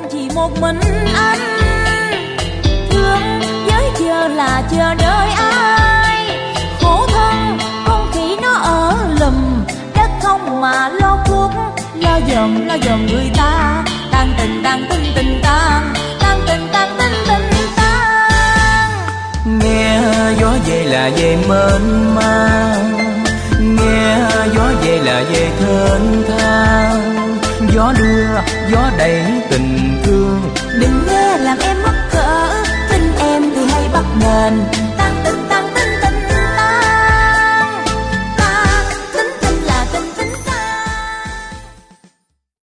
chỉ một mình anh. Thương với chờ là chờ đợi ai, khổ thân con khỉ nó ở lùm đất không mà lo cuốc, lo dòm người ta. Tan tình tan tình tình tan, tan tình tan tình tình tan. Nghe gió về là về mênh mang, nghe gió về là về thênh thang. Gió đưa gió đẩy tình thương, đừng nghe làm em mắc cỡ, tin em thì hay bắt đền.